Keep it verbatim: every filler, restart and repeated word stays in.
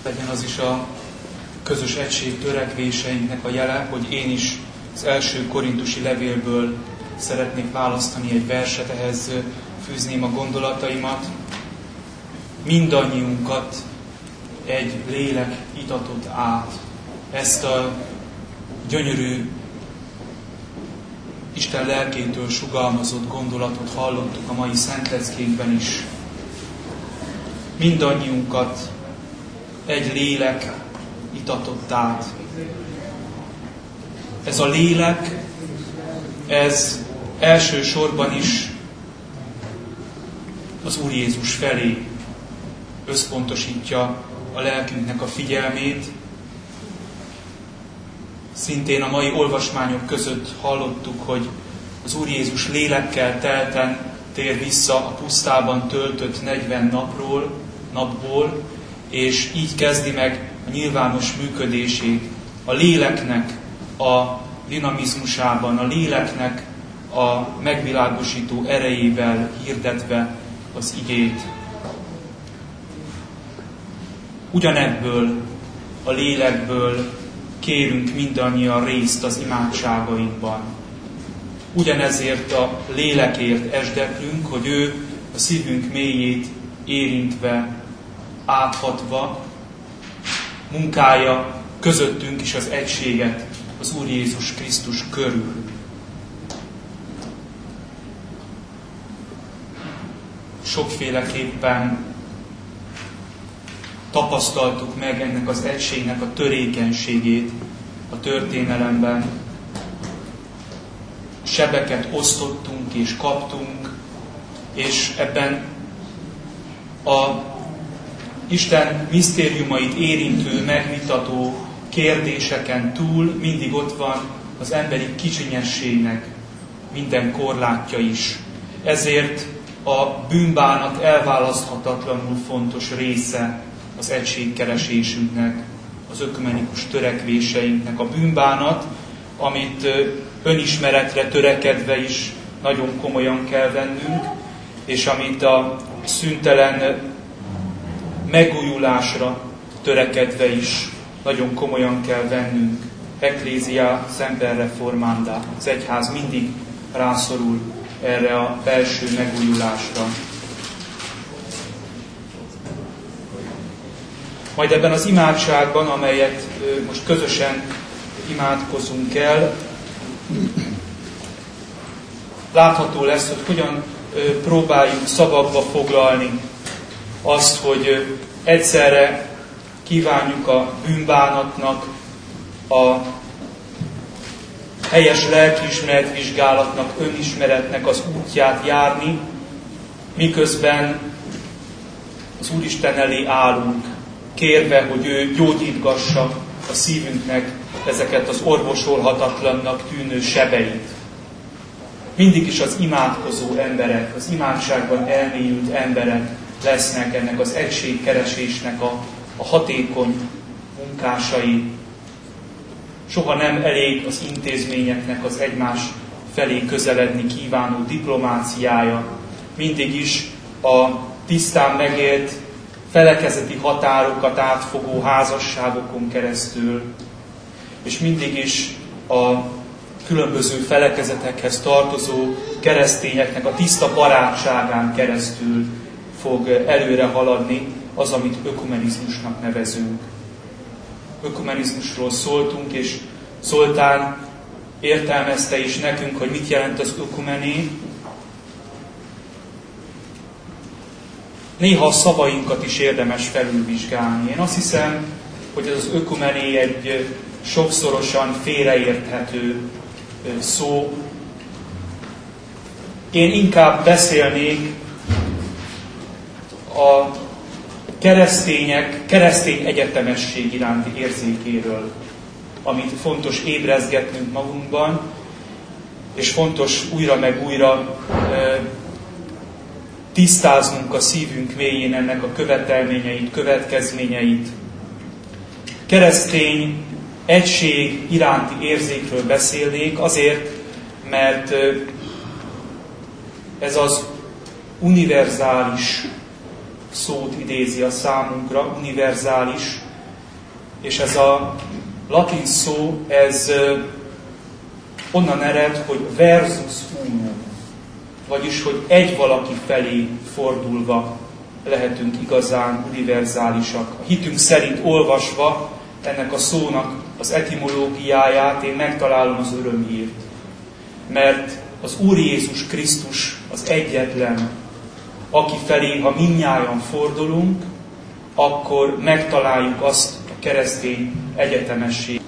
Legyen az is a közös egység törekvéseinknek a jele, hogy én is az első korintusi levélből szeretnék választani egy verset, ehhez fűzném a gondolataimat. Mindannyiunkat egy lélek itatott át. Ezt a gyönyörű, Isten lelkétől sugalmazott gondolatot hallottuk a mai szentleckénkben is. Mindannyiunkat egy lélek itatott át. Ez a lélek, ez elsősorban is az Úr Jézus felé összpontosítja a lelkünknek a figyelmét. Szintén a mai olvasmányok között hallottuk, hogy az Úr Jézus lélekkel telten tér vissza a pusztában töltött negyven napról, napból, és így kezdi meg a nyilvános működését a léleknek a dinamizmusában, a léleknek a megvilágosító erejével hirdetve az igét. Ugyanebből a lélekből kérünk mindannyian részt az imádságainkban. Ugyanezért a lélekért esdeklünk, hogy ő a szívünk mélyét érintve, áthatva munkálja közöttünk is az egységet az Úr Jézus Krisztus körül. Sokféleképpen tapasztaltuk meg ennek az egységnek a törékenységét a történelemben. Sebeket osztottunk és kaptunk, és ebben a Isten misztériumait érintő, megvitató kérdéseken túl mindig ott van az emberi kicsinyességnek minden korlátja is. Ezért a bűnbánat elválaszthatatlanul fontos része az egységkeresésünknek, az ökumenikus törekvéseinknek. A bűnbánat, amit önismeretre törekedve is nagyon komolyan kell vennünk, és amit a szüntelen megújulásra törekedve is nagyon komolyan kell vennünk. Ecclesia semper reformanda. Az egyház mindig rászorul erre a belső megújulásra. Majd ebben az imádságban, amelyet most közösen imádkozunk el, látható lesz, hogy hogyan próbáljuk szavakba foglalni azt, hogy egyszerre kívánjuk a bűnbánatnak, a helyes lelkiismeretvizsgálatnak, önismeretnek az útját járni, miközben az Úristen elé állunk, kérve, hogy ő gyógyítgassa a szívünknek ezeket az orvosolhatatlannak tűnő sebeit. Mindig is az imádkozó emberek, az imádságban elmélyült emberek lesznek ennek az egységkeresésnek a, a hatékony munkásai. Soha nem elég az intézményeknek az egymás felé közeledni kívánó diplomáciája. Mindig is a tisztán megélt felekezeti határokat átfogó házasságokon keresztül, és mindig is a különböző felekezetekhez tartozó keresztényeknek a tiszta barátságán keresztül fog előre haladni az, amit ökumenizmusnak nevezünk. Ökumenizmusról szóltunk, és Zoltán értelmezte is nekünk, hogy mit jelent az ökumené. Néha a szavainkat is érdemes felülvizsgálni. Én azt hiszem, hogy ez az ökumené egy sokszorosan félreérthető szó. Én inkább beszélnék a keresztények, keresztény egyetemesség iránti érzékéről, amit fontos ébrezgetnünk magunkban, és fontos újra meg újra e, tisztáznunk a szívünk mélyén ennek a követelményeit, következményeit. Keresztény egység iránti érzékről beszélnék azért, mert ez az univerzális szót idézi a számunkra, univerzális, És ez a latin szó, ez onnan ered, hogy versus uno, vagyis, hogy egy valaki felé fordulva lehetünk igazán univerzálisak. A hitünk szerint olvasva ennek a szónak az etimológiáját én megtalálom az örömhírt. Mert az Úr Jézus Krisztus az egyetlen, aki felé, ha mindnyájan fordulunk, akkor megtaláljuk azt a keresztény egyetemesség.